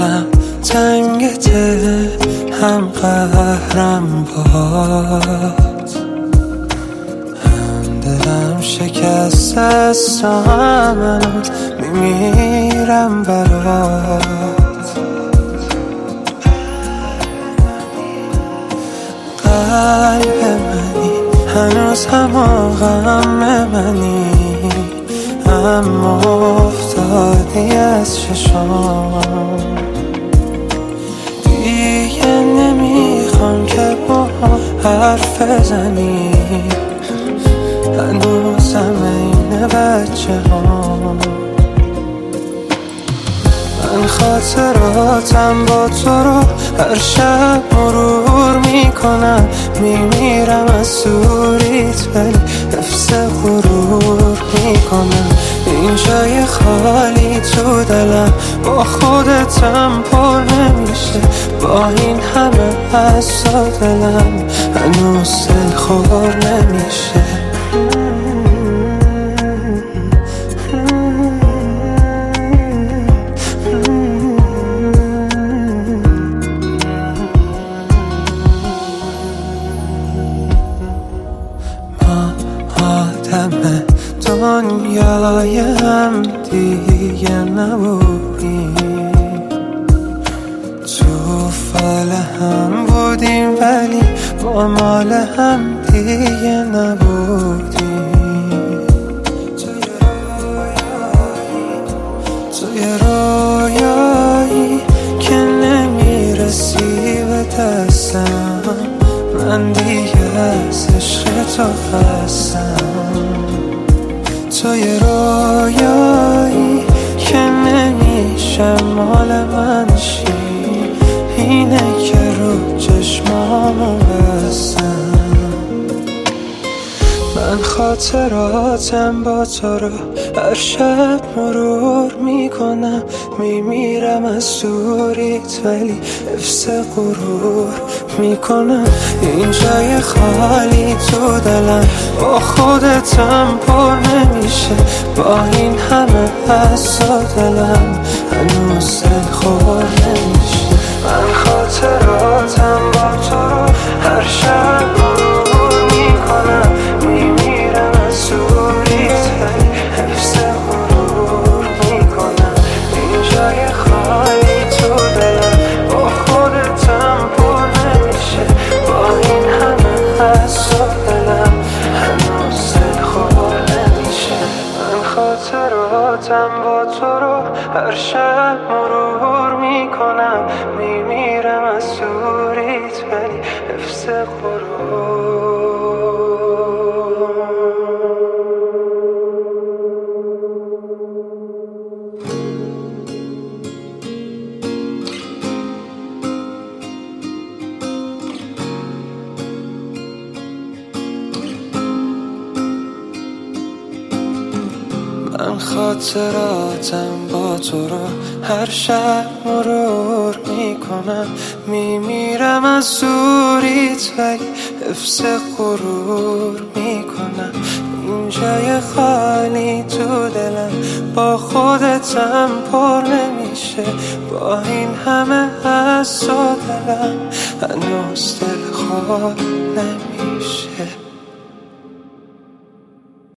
دلم تنگته هم قهرم باد، هم دلم شکست است و هم هنوز میمیرم برات. قلب منی هنوز هم غم منی، اما افتادی از چشام. دیگه نمیخوام که با حرف بزنی، هنوزم این بچه ها. من خاطراتم با تو رو هر شب مرور میکنم، میمیرم از دوریت ولی حفظ غرور میکنم. این جای خالی تو دلم با خودتم پر نمیشه، با این همه حس و دلم هنوز دلخور نمیشه. دنیای هم دیگه نبودیم، تو فال هم بودیم ولی با مال هم دیگه نبودیم. توی رویایی که نمیرسی به دستم، من دیگه از عشق تو خستم. توی رویایی که نمیشه مال من شی، اینه که رو چشمامو بستم. من خاطراتم با تو رو هر شب مرور میکنم، میمیرم از دوریت ولی حفظ غرور میکنم. این جای خالی تو دلم با خودتم پر نمیشه، با این همه حس و دلم هنوز دلخور نمیشه. من خاطراتم با تو رو هر شب مرور میکنم، میمیرم از دوریت ولی حفظ غرور میکنم. این جای خالی تو دلم با خودتم پر نمیشه، با این همه حس و دلم هنوز دلخور نمیشه. من خاطراتم با تو رو هر شب مرور میکنم، میمیرم از دوریت ولی حفظ غرور. من خاطراتم با تو رو هر شب مرور میکنم، میمیرم از دوریت ولی حفظ غرور میکنم. این جای خالی تو دلم با خودتم پر نمیشه، با این همه حس و دلم هنوز دلخور نمیشه.